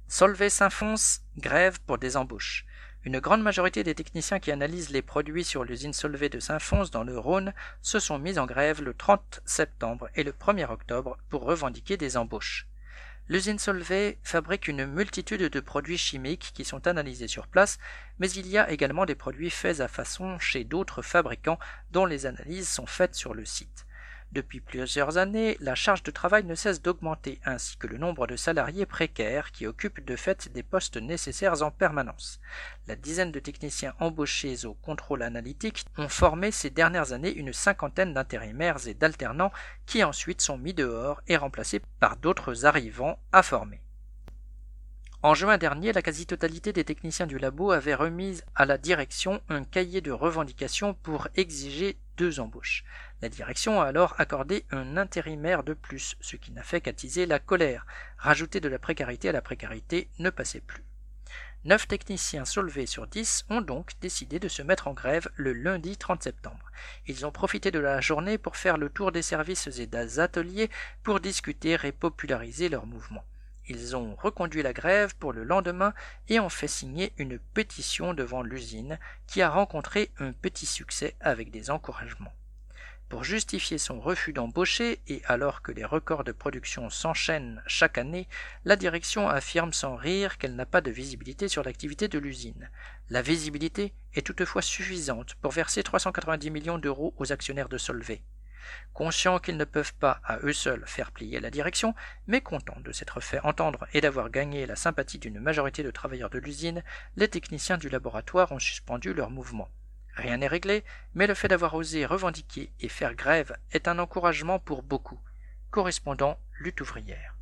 Solvay Saint-Fons, grève pour des embauches. Une grande majorité des techniciens qui analysent les produits sur l'usine Solvay de Saint-Fons dans le Rhône se sont mis en grève le 30 septembre et le 1er octobre pour revendiquer des embauches. L'usine Solvay fabrique une multitude de produits chimiques qui sont analysés sur place, mais il y a également des produits faits à façon chez d'autres fabricants dont les analyses sont faites sur le site. Depuis plusieurs années, la charge de travail ne cesse d'augmenter, ainsi que le nombre de salariés précaires qui occupent de fait des postes nécessaires en permanence. La dizaine de techniciens embauchés au contrôle analytique ont formé ces dernières années une cinquantaine d'intérimaires et d'alternants qui ensuite sont mis dehors et remplacés par d'autres arrivants à former. En juin dernier, la quasi-totalité des techniciens du labo avait remis à la direction un cahier de revendications pour exiger 2 embauches. La direction a alors accordé un intérimaire de plus, ce qui n'a fait qu'attiser la colère. Rajouter de la précarité à la précarité ne passait plus. 9 techniciens Solvay sur 10 ont donc décidé de se mettre en grève le lundi 30 septembre. Ils ont profité de la journée pour faire le tour des services et des ateliers pour discuter et populariser leur mouvement. Ils ont reconduit la grève pour le lendemain et ont fait signer une pétition devant l'usine qui a rencontré un petit succès avec des encouragements. Pour justifier son refus d'embaucher et alors que les records de production s'enchaînent chaque année, la direction affirme sans rire qu'elle n'a pas de visibilité sur l'activité de l'usine. La visibilité est toutefois suffisante pour verser 390 millions d'euros aux actionnaires de Solvay. Conscients qu'ils ne peuvent pas à eux seuls faire plier la direction, mais contents de s'être fait entendre et d'avoir gagné la sympathie d'une majorité de travailleurs de l'usine, les techniciens du laboratoire ont suspendu leur mouvement. Rien n'est réglé, mais le fait d'avoir osé revendiquer et faire grève est un encouragement pour beaucoup. Correspondant Lutte ouvrière.